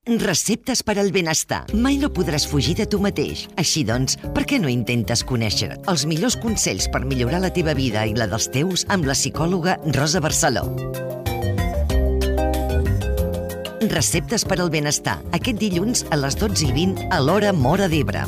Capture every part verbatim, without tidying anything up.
Receptes per al benestar. Mai no podràs fugir de tu mateix. Així doncs, per què no intentes conèixer els millors consells per millorar la teva vida i la dels teus amb la psicòloga Rosa Barceló? Receptes per al benestar. Aquest dilluns a les dotze i vint a l'Hora Móra d'Ebre.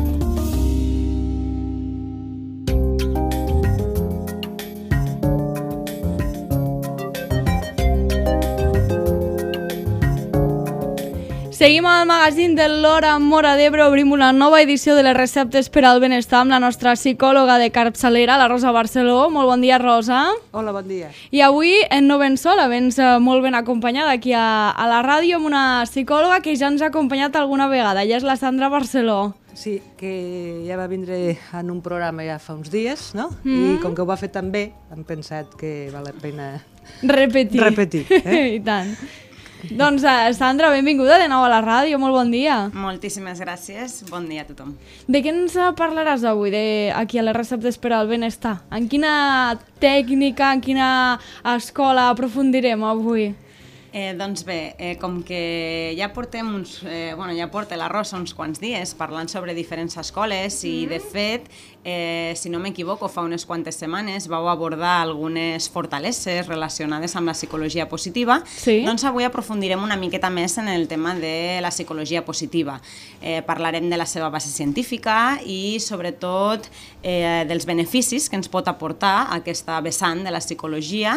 Seguim al magazín de l'Hora Móra d'Ebre, obrim una nova edició de les receptes per al benestar amb la nostra psicòloga de capçalera, la Rosa Barceló. Molt bon dia, Rosa. Hola, bon dia. I avui no vens sola, vens molt ben acompanyada aquí a, a la ràdio amb una psicòloga que ja ens ha acompanyat alguna vegada, ella és la Sandra Barceló. Sí, que ja va vindre en un programa ja fa uns dies, no? Mm-hmm. I com que ho va fer tan bé, hem pensat que val la pena repetir. repetir eh? I tant. Doncs, Sandra, benvinguda de nou a la ràdio, molt bon dia. Moltíssimes gràcies, bon dia a tothom. De què ens parlaràs avui de, aquí a les receptes per al benestar? En quina tècnica, en quina escola aprofundirem avui? Eh, doncs bé, eh, com que ja portem uns, eh, bueno, ja porta la Rosa uns quants dies parlant sobre diferents escoles i, de fet, eh, si no m'equivoco, fa unes quantes setmanes vau abordar algunes fortaleses relacionades amb la psicologia positiva, sí. Doncs avui aprofundirem una miqueta més en el tema de la psicologia positiva. Eh, parlarem de la seva base científica i, sobretot, eh, dels beneficis que ens pot aportar aquesta vessant de la psicologia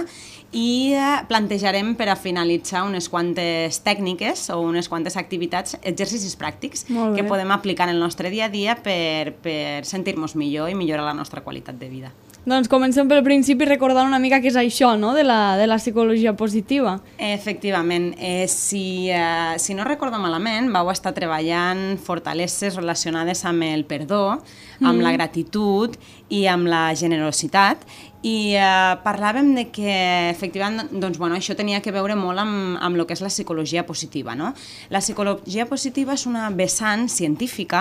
i eh, plantejarem per a finalitzar unes quantes tècniques o unes quantes activitats, exercicis pràctics que podem aplicar en el nostre dia a dia per, per sentir-nos millor i millorar la nostra qualitat de vida. Doncs comencem pel principi recordant una mica què és això, no?, de la, de la psicologia positiva. Efectivament. Eh, si, eh, si no recordo malament, vau estar treballant fortaleses relacionades amb el perdó, amb mm. la gratitud i amb la generositat, i eh, parlàvem de que, efectivament, doncs, bueno, això tenia que veure molt amb, amb el que és la psicologia positiva, no? La psicologia positiva és una vessant científica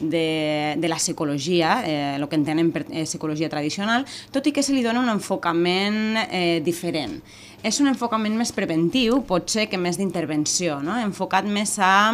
de, de la psicologia, eh, el que entenen per eh, psicologia tradicional, tot i que se li dona un enfocament eh, diferent. És un enfocament més preventiu, potser que més d'intervenció, no? Enfocat més a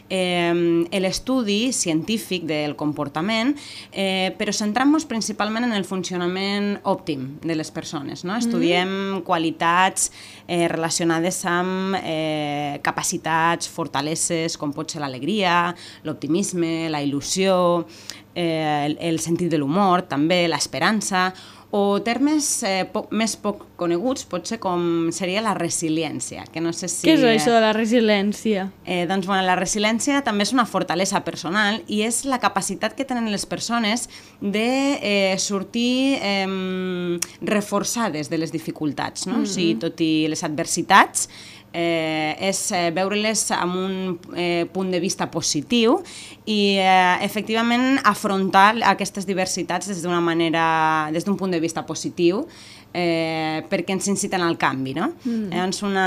eh, l'estudi científic del comportament, eh, però centrant-nos principalment en el funcionament òptim de les persones, no? Estudiem mm. qualitats eh, relacionades amb eh, capacitats, fortaleses, com pot ser l'alegria, l'optimisme, la il·lusió, eh, el, el sentit de l'humor, també l'esperança, o termes eh, poc, més poc coneguts, potser com seria la resiliència, que no sé si... Què és això de la resiliència? Eh, doncs, bueno, la resiliència també és una fortalesa personal i és la capacitat que tenen les persones de eh, sortir eh, reforçades de les dificultats, no? Mm-hmm. O sigui, tot i les adversitats, Eh, és eh, veure-les amb un eh, punt de vista positiu i eh, efectivament afrontar aquestes diversitats des d'una manera, des d'un punt de vista positiu, eh, perquè ens inciten al canvi, no? Mm. Llavors, una,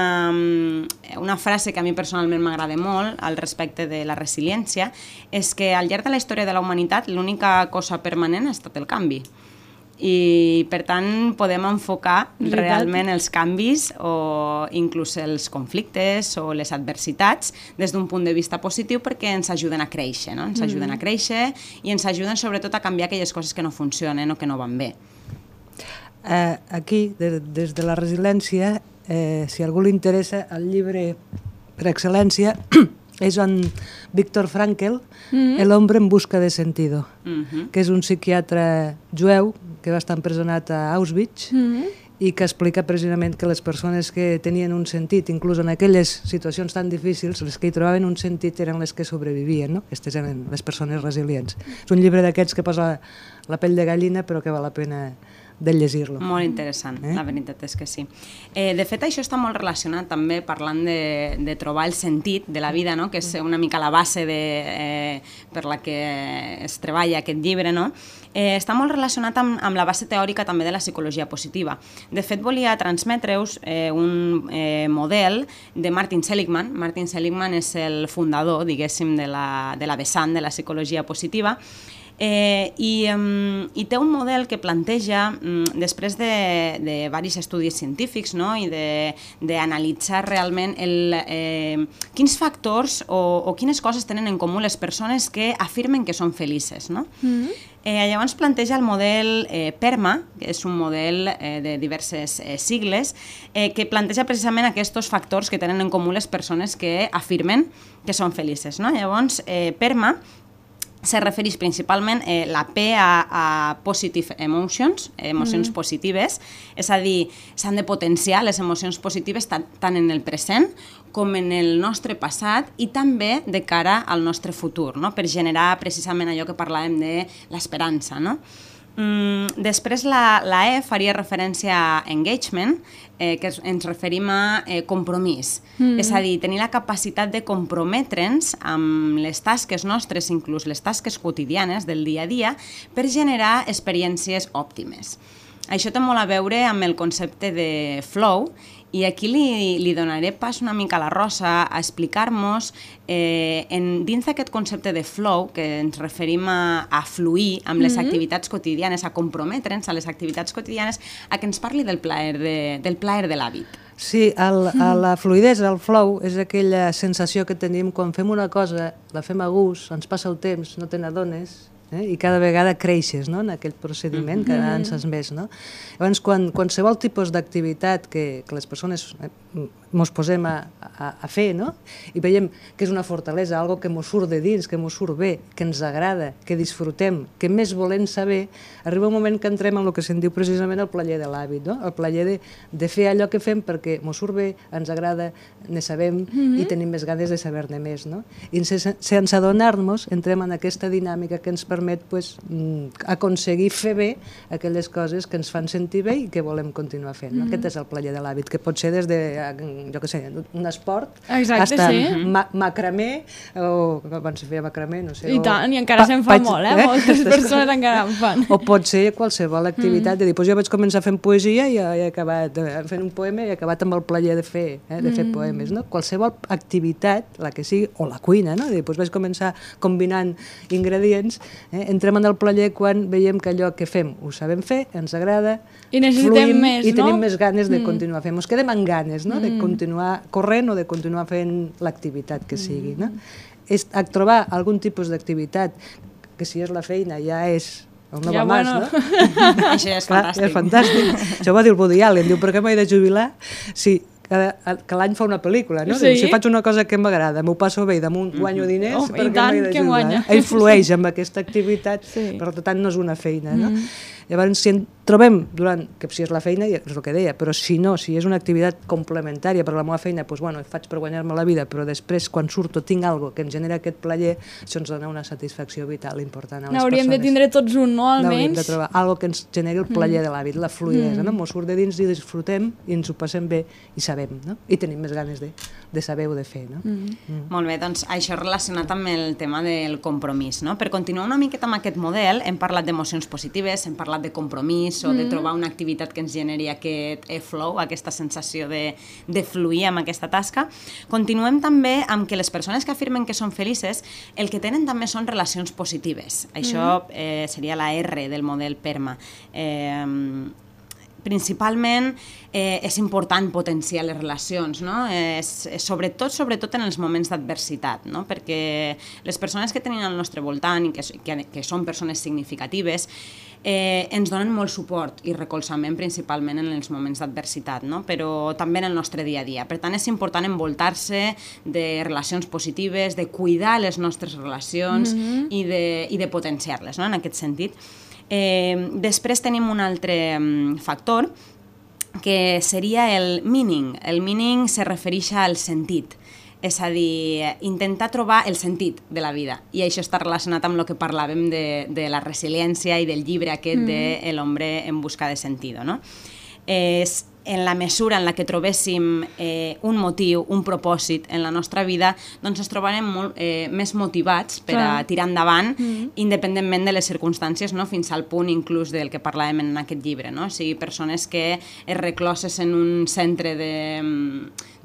una frase que a mi personalment m'agrada molt al respecte de la resiliència és que al llarg de la història de la humanitat l'única cosa permanent ha estat el canvi. I per tant podem enfocar realment els canvis o inclús els conflictes o les adversitats des d'un punt de vista positiu perquè ens ajuden a créixer, no? Ens ajuden a créixer i ens ajuden sobretot a canviar aquelles coses que no funcionen o que no van bé. Eh, aquí, de, des de la resiliència, eh, si a algú li interessa, el llibre per excel·lència és en Viktor Frankl, mm-hmm. El hombre en busca de sentido, mm-hmm. que és un psiquiatre jueu que va estar empresonat a Auschwitz mm-hmm. i que explica precisament que les persones que tenien un sentit, inclús en aquelles situacions tan difícils, les que hi trobaven un sentit eren les que sobrevivien, no? Aquestes eren les persones resilients. És un llibre d'aquests que posa la pell de gallina però que val la pena de llegir-lo. Molt interessant, eh? La veritat és que sí. Eh, de fet, això està molt relacionat també parlant de, de trobar el sentit de la vida, no? Que és una mica la base de, eh, per la que es treballa aquest llibre, no? Eh, està molt relacionat amb, amb la base teòrica també de la psicologia positiva. De fet, volia transmetre-us eh, un eh, model de Martin Seligman. Martin Seligman és el fundador, diguéssim, de la, de la vessant de la psicologia positiva. Eh, i, um, I té un model que planteja, um, després de, de varis estudis científics, no? I d'analitzar realment el, eh, quins factors o, o quines coses tenen en comú les persones que afirmen que són felices. No? Mm-hmm. Eh, llavors planteja el model eh, PERMA, que és un model eh, de diverses eh, sigles, eh, que planteja precisament aquests factors que tenen en comú les persones que afirmen que són felices. No? Llavors, eh, PERMA se refereix principalment eh, la P a, a positive emotions, emocions mm. positives, és a dir, s'han de potenciar les emocions positives tant, tant en el present com en el nostre passat i també de cara al nostre futur, no? Per generar precisament allò que parlàvem de l'esperança. No? Mm, després la, la E faria referència a engagement, eh, que ens referim a eh, compromís. Mm. És a dir, tenir la capacitat de comprometre'ns amb les tasques nostres, inclús les tasques quotidianes del dia a dia, per generar experiències òptimes. Això té molt a veure amb el concepte de flow, i aquí li, li donaré pas una mica a la Rosa a explicar-nos, eh, en, dins d'aquest concepte de flow, que ens referim a, a fluir amb les mm-hmm. activitats quotidianes, a comprometre'ns a les activitats quotidianes, a que ens parli del plaer de, del plaer de l'hàbit. Sí, el, el, la fluïdesa, el flow, és aquella sensació que tenim quan fem una cosa, la fem a gust, ens passa el temps, no te n'adones, eh? I cada vegada creixes, no? En aquell procediment, mm-hmm. cada avances més. No? Llavors, quan, qualsevol tipus d'activitat que, que les persones eh, mos posem a, a, a fer, no? I veiem que és una fortalesa, algo que mos surt de dins, que mos surt bé, que ens agrada, que disfrutem, que més volem saber, arriba un moment que entrem en el que se'n diu precisament el plaer de l'hàbit, no? El plaer de, de fer allò que fem perquè mos surt bé, ens agrada, ne sabem mm-hmm. i tenim més ganes de saber-ne més. No? I sense, sense adonar-nos entrem en aquesta dinàmica que ens permet pues, aconseguir fer bé aquelles coses que ens fan sentir bé i que volem continuar fent. No? Mm-hmm. Aquest és el plaer de l'hàbit, que pot ser des de, jo què sé, un esport, exacte, hasta sí. ma macramé, o abans se feia macramé, no sé. I o, tant, i encara se'n fa molt, eh? Moltes persones encara en fan. O pot ser qualsevol activitat, mm. de dir, pues jo vaig començar fent poesia i he acabat fent un poema i he acabat amb el plaer de fer, eh, de fer mm. poemes, no? Qualsevol activitat, la que sigui, o la cuina, no? De dir, pues vaig començar combinant ingredients, eh? Entrem en el plaer quan veiem que allò que fem ho sabem fer, ens agrada, i necessitem fluïm, més, i no? tenim més ganes de mm. continuar fent. Ens quedem amb ganes, no? De continuar corrent o de continuar fent l'activitat que sigui, no? És a trobar algun tipus d'activitat que si és la feina ja és el nou ja, mas, bueno. No? Això ja és clar, fantàstic. És fantàstic. Això va dir el Woody Allen, diu, per què m'he de jubilar? Sí, cada, que l'any fa una pel·lícula, no? Sí. Diu, si faig una cosa que m'agrada, m'ho passo bé i damunt guanyo diners, oh, per què tant, m'he de que jubilar? guanya. Influeix amb aquesta activitat, sí. Per tant no és una feina, no? Mm. Llavors, si en trobem, durant, que si és la feina, és el que deia, però si no, si és una activitat complementària per a la meva feina, doncs, bueno, faig per guanyar-me la vida, però després, quan surto, tinc algo que ens genera aquest plaer, això ens dona una satisfacció vital important a les N'hauríem persones. de tindre tots un, no, almenys? N'hauríem de trobar algo que ens generi el plaer mm. de l'hàbit, la fluïdesa, mm. no? Mos surt de dins i disfrutem i ens ho passem bé i sabem, no? I tenim més ganes de, de saber o de fer, no? Mm. Mm. Molt bé, doncs això relacionat amb el tema del compromís, no? Per continuar una miqueta amb aquest model, hem parlat d'emocions positives, hem parlat de compromís, o de trobar una activitat que ens generi aquest flow, aquesta sensació de, de fluir amb aquesta tasca. Continuem també amb que les persones que afirmen que són felices, el que tenen també són relacions positives. Això eh, seria la R del model PERMA. Eh, principalment eh, és important potenciar les relacions, no? És, és sobretot, sobretot en els moments d'adversitat, no? Perquè les persones que tenim al nostre voltant i que, que, que són persones significatives eh, ens donen molt suport i recolzament principalment en els moments d'adversitat, no? Però també en el nostre dia a dia. Per tant, és important envoltar-se de relacions positives, de cuidar les nostres relacions mm-hmm. i, de, i de potenciar-les, no? En aquest sentit. Eh, després tenim un altre um, factor que seria el meaning. El meaning se refereix al sentit, és a dir, intentar trobar el sentit de la vida, i això està relacionat amb el que parlàvem de, de la resiliència i del llibre aquest mm. de El hombre en busca de sentido, no? És en la mesura en la que trobéssim eh, un motiu, un propòsit en la nostra vida, doncs ens trobarem molt eh, més motivats per a tirar endavant, mm. independentment de les circumstàncies, no? Fins al punt inclús del que parlàvem en aquest llibre, no? O sigui, persones que es recloses en un centre de,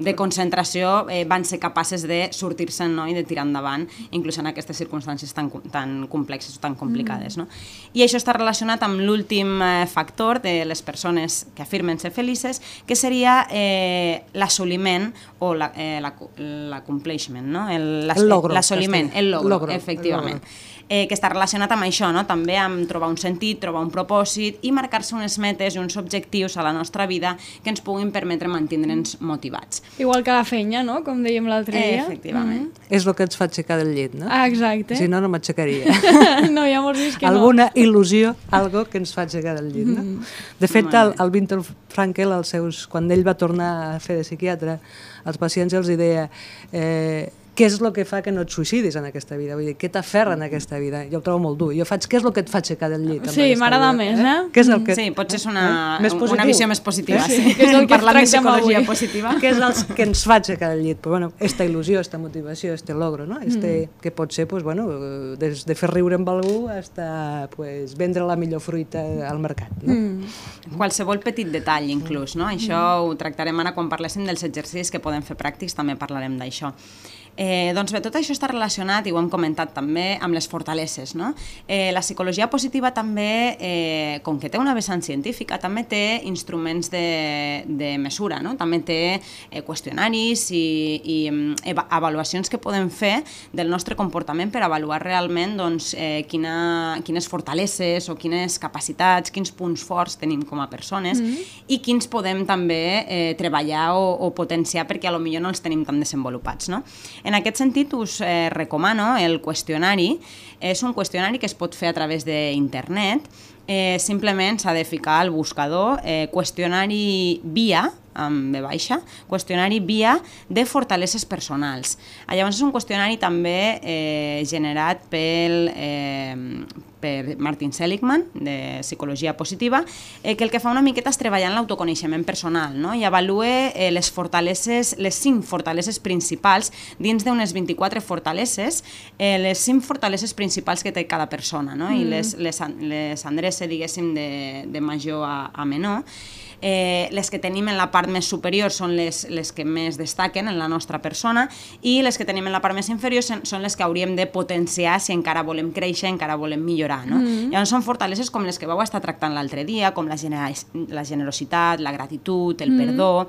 de concentració eh, van ser capaces de sortir-se'n, no? I de tirar endavant, inclús en aquestes circumstàncies tan, tan complexes o tan complicades. No? I això està relacionat amb l'últim eh, factor de les persones que afirmen ser felices, que seria eh, l'assoliment o l'accomplishment, la, eh, no? l'assoliment, el, el logro, logro efectivament. El logro. Eh, que està relacionat amb això, no? També amb trobar un sentit, trobar un propòsit i marcar-se unes metes i uns objectius a la nostra vida que ens puguin permetre mantindre'ns motivats. Igual que la feina, no? Com dèiem l'altre eh, dia. Efectivament. Mm. És el que ens fa aixecar del llit, no? Ah, exacte. Si no, no m'aixecaria. No, ja m'ho vist que no. Alguna il·lusió, algo que ens fa aixecar del llit, no? Mm. De fet, el, el Viktor Frankl, els seus, quan ell va tornar a fer de psiquiatre, als pacients els deia... Eh, què és el que fa que no et suïcidis en aquesta vida? Vull dir, què t'aferra en aquesta vida? Jo ho trobo molt dur. Jo faig, què és el que et fa aixecar del llit? Sí, m'agrada més, eh? Què és el que... Sí, potser és una, eh? una visió més positiva. Sí, sí. Que és el que parlant de psicologia avui. positiva. Què és el que ens fa aixecar del llit? Pues, bueno, esta il·lusió, esta motivació, este logro, no? Este, mm. Que pot ser, pues, bueno, des de fer riure amb algú hasta pues, vendre la millor fruita al mercat. No? Mm. Qualsevol petit detall, inclús. No? Això mm. ho tractarem ara quan parléssim dels exercicis que podem fer pràctics, també parlarem d'això. Eh, doncs bé, tot això està relacionat, i ho hem comentat també, amb les fortaleses. No? Eh, la psicologia positiva també, eh, com que té una vessant científica, també té instruments de, de mesura, no? També té eh, qüestionaris i, i eva avaluacions que podem fer del nostre comportament per avaluar realment doncs, eh, quina, quines fortaleses o quines capacitats, quins punts forts tenim com a persones mm -hmm. i quins podem també eh, treballar o, o potenciar perquè a lo millor no els tenim tan desenvolupats. No? En aquest sentit, us eh, recomano el qüestionari. És un qüestionari que es pot fer a través d'internet. Eh, simplement s'ha de ficar al buscador eh, qüestionari via, amb B baixa, qüestionari via de fortaleses personals. Llavors és un qüestionari també eh, generat pel, eh, per Martin Seligman, de Psicologia Positiva, eh, que el que fa una miqueta és treballar en l'autoconeixement personal, no? I avalua eh, les fortaleses, les cinc fortaleses principals dins d'unes vint-i-quatre fortaleses, eh, les cinc fortaleses principals que té cada persona, no? Mm. I les, les, les endreça, diguéssim, de, de major a, a menor. Eh, les que tenim en la part més superior són les, les que més destaquen en la nostra persona i les que tenim en la part més inferior són les que hauríem de potenciar si encara volem créixer, encara volem millorar. No? Mm. Llavors són fortaleses com les que vau estar tractant l'altre dia, com la, gener la generositat, la gratitud, el mm. perdó,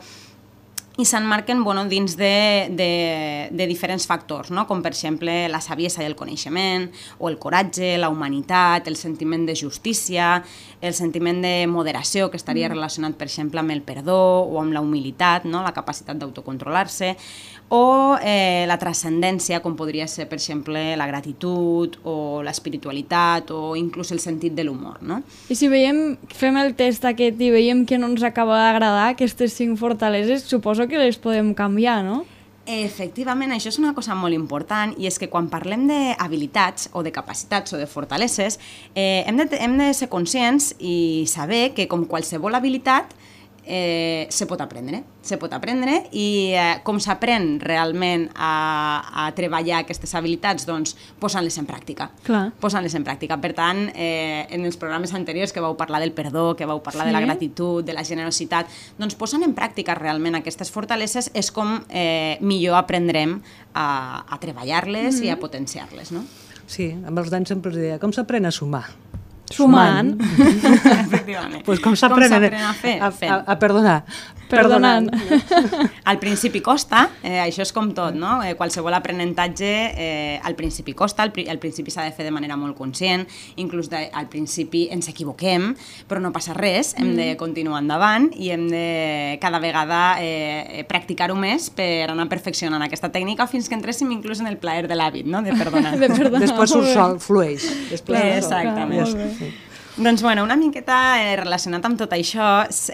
i s'emmarquen bueno, dins de, de, de diferents factors, no? Com per exemple la saviesa i el coneixement, o el coratge, la humanitat, el sentiment de justícia, el sentiment de moderació, que estaria relacionat, per exemple, amb el perdó o amb la humilitat, no? La capacitat d'autocontrolar-se, o eh, la transcendència, com podria ser, per exemple, la gratitud o l'espiritualitat o inclús el sentit de l'humor. No? I si veiem, fem el test aquest i veiem que no ens acaba d'agradar aquestes cinc fortaleses, suposo que les podem canviar, no? Efectivament, això és una cosa molt important i és que quan parlem d'habilitats o de capacitats o de fortaleses eh, hem, de, hem de ser conscients i saber que com qualsevol habilitat Eh, se pot aprendre, se pot aprendre i eh, com s'aprèn realment a, a treballar aquestes habilitats, doncs posant-les en pràctica. Posant-les en pràctica. Per tant, eh, en els programes anteriors que vau parlar del perdó, que vau parlar sí. de la gratitud, de la generositat, doncs posant en pràctica realment aquestes fortaleses és com eh, millor aprendrem a, a treballar-les mm-hmm. i a potenciar-les, no? Sí, amb els nens sempre els deia, com s'aprèn a sumar? Sumant. Efectivament. Pues com s'aprèn a fer? A, a, a perdonar. Perdonant. Al principi costa, eh, això és com tot, no? Eh, qualsevol aprenentatge eh, al principi costa, al, pri al principi s'ha de fer de manera molt conscient, inclús de, al principi ens equivoquem, però no passa res, hem de continuar endavant i hem de cada vegada eh, practicar-ho més per anar perfeccionant aquesta tècnica fins que entréssim inclús en el plaer de l'hàbit, no? De perdonar. De perdonar. Després surt sol, flueix. Després exactament. Sí. Doncs bueno, una miqueta eh, relacionat amb tot això,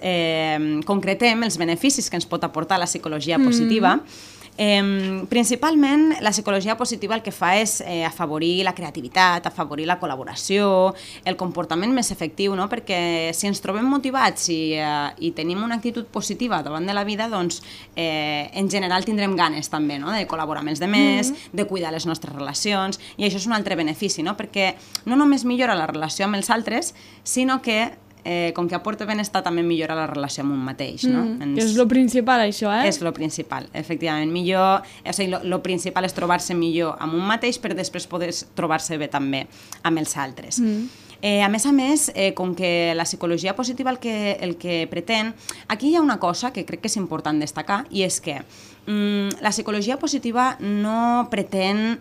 eh, concretem els beneficis que ens pot aportar la psicologia positiva. Mm. Eh, principalment, la psicologia positiva el que fa és eh, afavorir la creativitat, afavorir la col·laboració, el comportament més efectiu, no? Perquè si ens trobem motivats i, eh, i tenim una actitud positiva davant de la vida, doncs eh, en general tindrem ganes també, no? De col·laborar amb els demés, mm. de cuidar les nostres relacions, i això és un altre benefici, no? Perquè no només millora la relació amb els altres, sinó que eh, com que aporta benestar, també millora la relació amb un mateix, no? Mm, Ens... que és lo principal, això, eh? És lo principal, efectivament. Millor, o sigui, lo, lo principal és trobar-se millor amb un mateix, per després poder trobar-se bé també amb els altres. Mm. Eh, a més a més, eh, com que la psicologia positiva el que, el que pretén... Aquí hi ha una cosa que crec que és important destacar, i és que mm, la psicologia positiva no pretén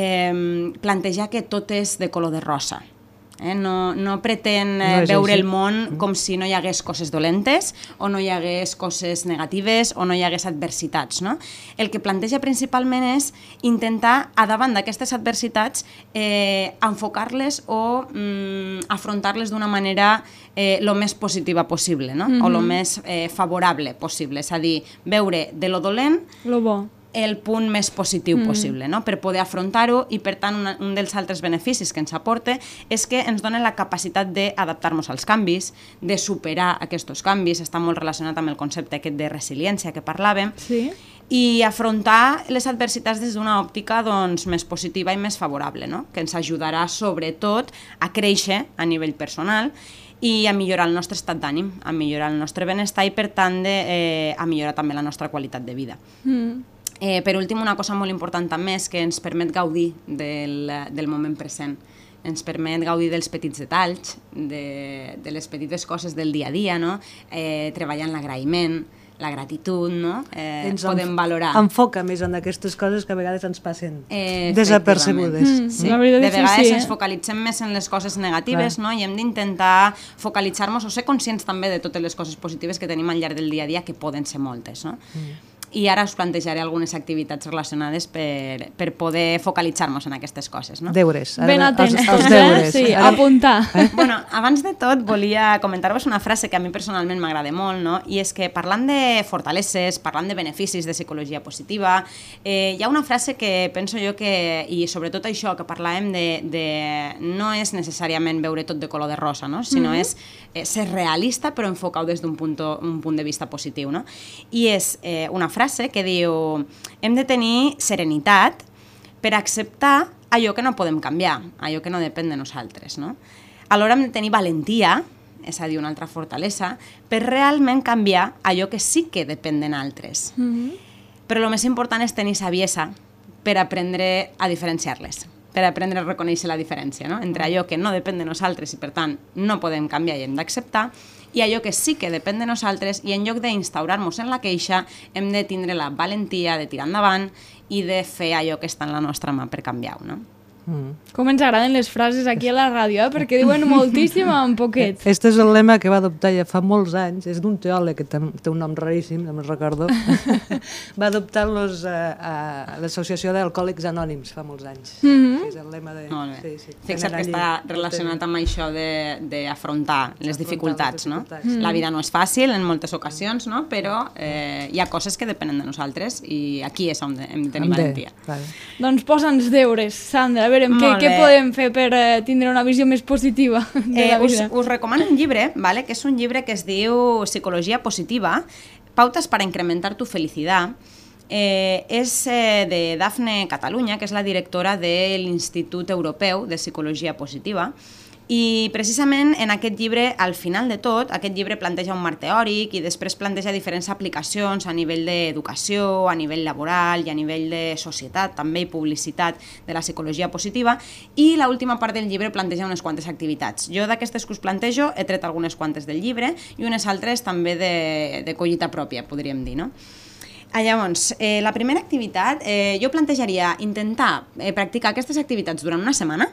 eh, plantejar que tot és de color de rosa. Eh? No, no pretén eh, no veure així. El món com si no hi hagués coses dolentes o no hi hagués coses negatives o no hi hagués adversitats. No? El que planteja principalment és intentar, a davant d'aquestes adversitats, eh, enfocar-les o mm, afrontar-les d'una manera eh, lo més positiva possible, no? Mm-hmm. O lo més eh, favorable possible. És a dir, veure de lo dolent lo bo. El punt més positiu mm. possible, no? Per poder afrontar-ho, i per tant una, un dels altres beneficis que ens aporta és que ens dona la capacitat d'adaptar-nos als canvis, de superar aquests canvis, està molt relacionat amb el concepte aquest de resiliència que parlàvem, sí. I afrontar les adversitats des d'una òptica doncs, més positiva i més favorable, no? Que ens ajudarà sobretot a créixer a nivell personal i a millorar el nostre estat d'ànim, a millorar el nostre benestar i per tant de, eh, a millorar també la nostra qualitat de vida. Mm. Eh, per últim, una cosa molt important també és que ens permet gaudir del, del moment present. Ens permet gaudir dels petits detalls, de, de les petites coses del dia a dia, no? Eh, treballant l'agraïment, la gratitud, no? Eh, ens podem valorar. Enfoca més en aquestes coses que a vegades ens passen eh, desapercebudes. Mm, sí. De vegades sí, sí, ens eh? focalitzem més en les coses negatives, no? I hem d'intentar focalitzar-nos o ser conscients també de totes les coses positives que tenim al llarg del dia a dia, que poden ser moltes, no? Mm. I ara us plantejaré algunes activitats relacionades per, per poder focalitzar-nos en aquestes coses. No? Deures. Ara, ben atents, els, els deures. Sí, ara... apuntar. Eh? Bueno, abans de tot volia comentar-vos una frase que a mi personalment m'agrada molt, no? I és que parlant de fortaleses, parlant de beneficis de psicologia positiva, eh, hi ha una frase que penso jo que, i sobretot això que parlàvem de, de no és necessàriament veure tot de color de rosa, no? Sinó mm-hmm. és eh, ser realista però enfocar-ho des d'un punt, un punt de vista positiu, no? I és eh, una frase frase que diu hem de tenir serenitat per acceptar allò que no podem canviar, allò que no depèn de nosaltres, no? Alhora hem de tenir valentia, és a dir, una altra fortalesa, per realment canviar allò que sí que depèn de nosaltres. Mm-hmm. Però el més important és tenir saviesa per aprendre a diferenciar-les, per aprendre a reconèixer la diferència, no? Entre allò que no depèn de nosaltres i per tant no podem canviar i hem d'acceptar, i allò que sí que depèn de nosaltres, i en lloc d'instaurar-nos en la queixa hem de tindre la valentia de tirar endavant i de fer allò que està en la nostra mà per canviar-ho, no? Mm. Com ens agraden les frases aquí a la ràdio, eh? Perquè diuen moltíssim en poquet. Este és el lema que va adoptar ja fa molts anys, és d'un teòleg que té un nom raríssim, no me'n recordo. Va adoptar los, uh, uh, l'Associació d'Alcohòlics Anònims fa molts anys. Mm-hmm. És el lema de... Molt bé. Sí, sí. Fixa't que està relacionat amb això d'afrontar les dificultats, no? Mm. La vida no és fàcil en moltes ocasions, no? Però eh, hi ha coses que depenen de nosaltres i aquí és on hem de tenir valentia. Vale. Doncs posa'ns deures, Sandra. A veure, què, què podem fer per uh, tindre una visió més positiva de eh, la vida? Us, us recomano un llibre, ¿vale? Que és un llibre que es diu Psicologia Positiva, Pautas para incrementar tu felicidad. Eh, és eh, de Dafne Catalunya, que és la directora de l'Institut Europeu de Psicologia Positiva. I precisament en aquest llibre, al final de tot, aquest llibre planteja un marc teòric i després planteja diferents aplicacions a nivell d'educació, a nivell laboral i a nivell de societat, també i publicitat de la psicologia positiva, i l'última part del llibre planteja unes quantes activitats. Jo d'aquestes que us plantejo he tret algunes quantes del llibre i unes altres també de, de collita pròpia, podríem dir, no? Ah, llavors, eh, la primera activitat, eh, jo plantejaria intentar eh, practicar aquestes activitats durant una setmana,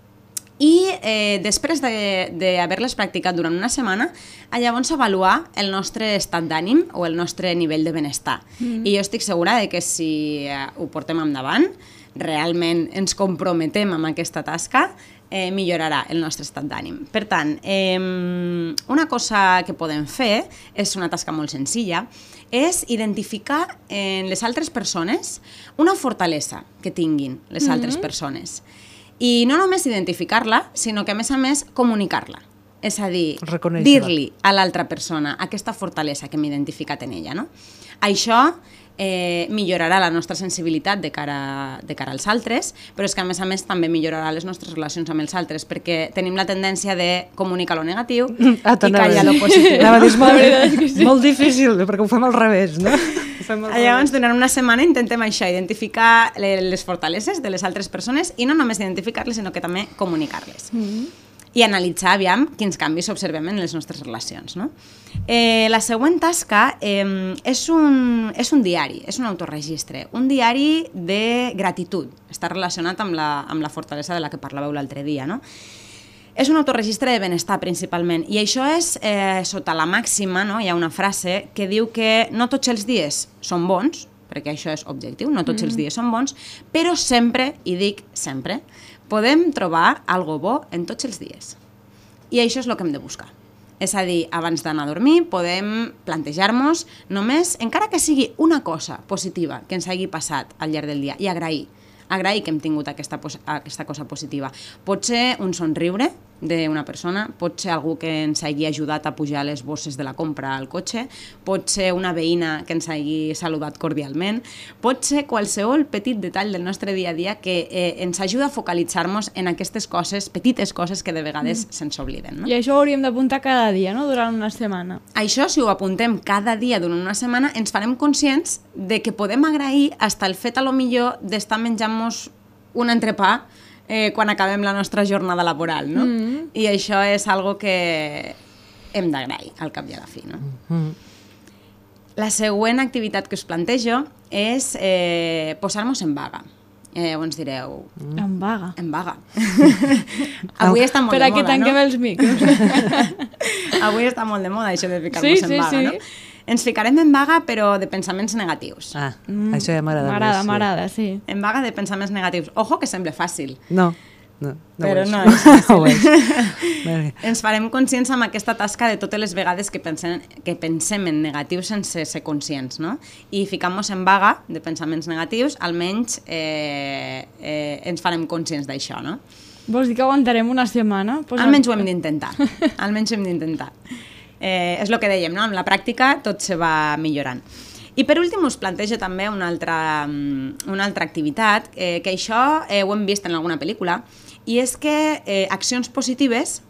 i eh, després d'haver-les practicat durant una setmana, llavors avaluar el nostre estat d'ànim o el nostre nivell de benestar. Mm. I jo estic segura de que si eh, ho portem endavant, realment ens comprometem amb aquesta tasca, eh, millorarà el nostre estat d'ànim. Per tant, eh, una cosa que podem fer, és una tasca molt senzilla, és identificar en les altres persones una fortalesa que tinguin les mm-hmm. altres persones. I no només identificar-la, sinó que a més a més comunicar-la. És a dir, dir-li a l'altra persona aquesta fortalesa que m'he identificat en ella. No? Això eh, millorarà la nostra sensibilitat de cara, de cara als altres, però és que a més a més també millorarà les nostres relacions amb els altres, perquè tenim la tendència de comunicar lo negatiu ah, i callar lo positiu. Anava a dir, és molt, sí. molt difícil, perquè ho fem al revés, no? Ho fem al Llavors, revés. durant una setmana intentem això, identificar les fortaleses de les altres persones i no només identificar-les, sinó que també comunicar-les. Mm-hmm. I analitzar, aviam, quins canvis observem en les nostres relacions. No? Eh, la següent tasca eh, és, un, és un diari, és un autorregistre, un diari de gratitud. Està relacionat amb la, amb la fortalesa de la que parlàveu l'altre dia. No? És un autorregistre de benestar, principalment, i això és eh, sota la màxima, no? Hi ha una frase que diu que no tots els dies són bons, perquè això és objectiu, no tots mm. els dies són bons, però sempre, i dic sempre, podem trobar algo bo en tots els dies. I això és el que hem de buscar. És a dir, abans d'anar a dormir podem plantejar-nos només, encara que sigui una cosa positiva que ens hagi passat al llarg del dia, i agrair. Agrair que hem tingut aquesta, aquesta cosa positiva. Pot ser un somriure d'una persona, pot ser algú que ens hagi ajudat a pujar les bosses de la compra al cotxe, pot ser una veïna que ens hagi saludat cordialment, pot ser qualsevol petit detall del nostre dia a dia que eh, ens ajuda a focalitzar-nos en aquestes coses, petites coses que de vegades mm. se'ns obliden. No? I això ho hauríem d'apuntar cada dia, no?, durant una setmana. Això, si ho apuntem cada dia durant una setmana, ens farem conscients de que podem agrair hasta el fet, a lo millor, d'estar menjant-nos un entrepà Eh, quan acabem la nostra jornada laboral, no? Mm. I això és algo que hem d'agrair al cap i a la fi, no? Mm. La següent activitat que us plantejo és eh, posar-nos en vaga. Eh, o ens direu... Mm. En vaga. En vaga. Avui està molt per de moda, no? Per a que tanquem els micros. Avui està molt de moda això de ficar-nos sí, en vaga, sí, sí. no? Ens ficarem en vaga, però de pensaments negatius. Ah, mm. això ja m'agrada. M'agrada, m'agrada, sí. En vaga de pensaments negatius. Ojo, que sembla fàcil. No, no, no però ho és. no és fàcil. No ho és. Ens farem conscients amb aquesta tasca de totes les vegades que pensem, que pensem en negatius sense ser conscients, no? I ficant-nos en vaga de pensaments negatius, almenys eh, eh, ens farem conscients d'això, no? Vols dir que aguantarem una setmana? Pues almenys ho hem d'intentar. Almenys ho hem d'intentar. Eh, és el que dèiem, no? Amb la pràctica tot se va millorant. I per últim us plantejo també una altra, una altra activitat, eh, que això eh, ho hem vist en alguna pel·lícula, i és que eh, accions positives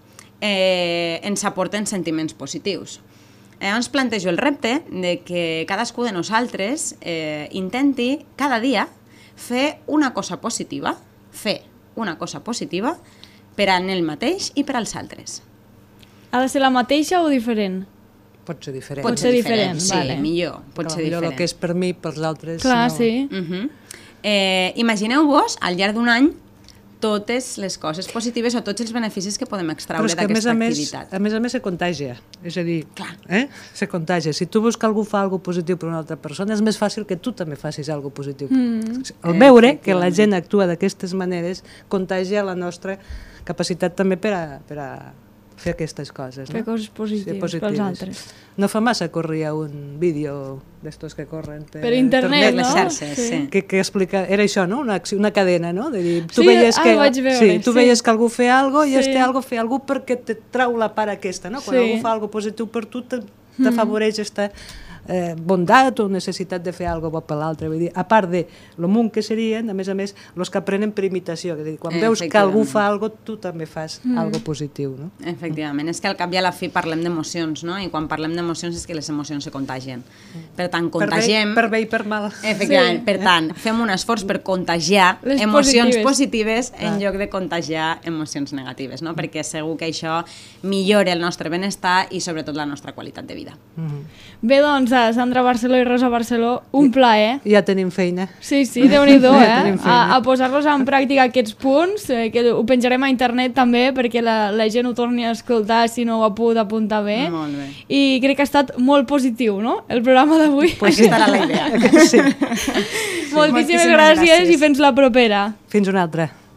eh, ens aporten sentiments positius. Eh, ens plantejo el repte de que cadascú de nosaltres eh, intenti cada dia fer una cosa positiva, fer una cosa positiva per a ell mateix i per als altres. Ha de ser la mateixa o diferent? Pot ser diferent. Pot ser diferent, sí, vale. millor, pot Clar, ser millor diferent. el que és per mi, pels altres... Clar, no... sí. Uh-huh. eh, Imagineu-vos, al llarg d'un any, totes les coses positives o tots els beneficis que podem extraure d'aquesta activitat. A més a més se contagia, és a dir, Clar. eh? se contagia. Si tu veus que algú fa alguna positiu per una altra persona, és més fàcil que tu també facis alguna positiu. Mm. El veure que la gent actua d'aquestes maneres contagia la nostra capacitat també per a, per a fer aquestes coses. Fer no? coses positives, sí, positives pels altres. No fa massa corria un vídeo d'estos que corren per, per internet, per les no? xarxes, sí. sí. Que, que explica, era això, no? Una, una cadena, no? De dir, tu sí, veies ah, que, vaig veure, sí, tu sí. veies que algú feia algo i sí. este algo feia algo perquè te trau la part aquesta, no? Quan sí. algú fa algo positiu per tu, t'afavoreix esta eh, bondat o necessitat de fer algo bo per l'altre. Vull dir, a part de lo munt que serien, a més a més, els que aprenen per imitació. És a dir, quan veus que algú fa algo, tu també fas mm. algo positiu, no? Efectivament, és que al cap i a la fi parlem d'emocions, no? I quan parlem d'emocions és que les emocions se contagien. Per tant, contagiem... Per bé i per mal. Efectivament, sí. Per tant, fem un esforç per contagiar les emocions positives, positives en lloc de contagiar emocions negatives, no? Perquè segur que això millora el nostre benestar i sobretot la nostra qualitat de vida. Mm-hmm. Bé, doncs, Sandra Barceló i Rosa Barceló, un plaer. Ja tenim feina. Sí, sí, Déu-n'hi-do, eh? Ja a, a posar-los en pràctica aquests punts, eh, que ho penjarem a internet també perquè la, la gent ho torni a escoltar si no ho ha pogut apuntar bé. Molt bé. I crec que ha estat molt positiu, no?, el programa d'avui. Pues aquesta era la idea. Sí. Moltíssimes gràcies, gràcies i fins la propera. Fins una altra.